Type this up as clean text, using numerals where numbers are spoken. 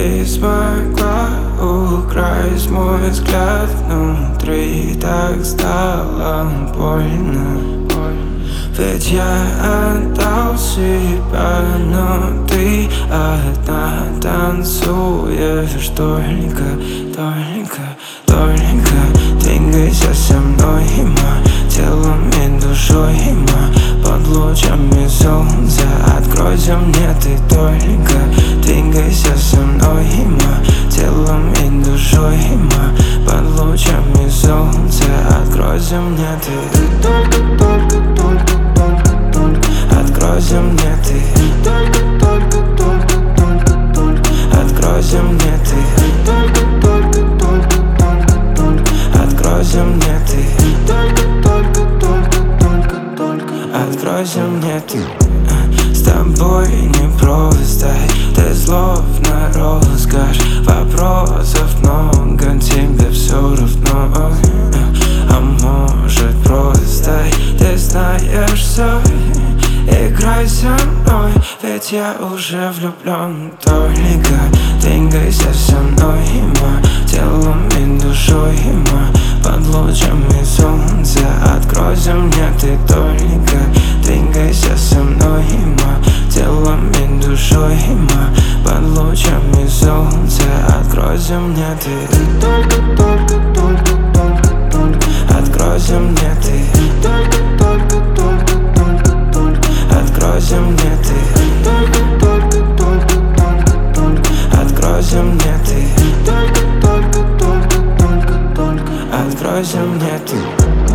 Ты смогла украсть мой взгляд внутри, так стало больно. Ведь я отдал себя, но ты одна танцуешь. Только двигайся со мной, телом и душой, под лучами солнца. Откройся мне ты, только двигайся со мной, телом и душой, под лучами солнца. Откройся мне ты, откройся мне ты, откройся мне ты, откройся мне ты, откройся мне ты. С тобой непросто, ты словно роскошь. Вопросов много, тебе все равно. А может просто ты знаешь все. Играй со мной, ведь я уже влюблен. Только двигайся со мной, телом и душой, под лучами солнца. Откройся мне ты, только двигайся со мной, телом и душой, под лучами солнца. Откройся мне ты, откройся мне ты, откройся мне ты, откройся мне ты, откройся мне ты.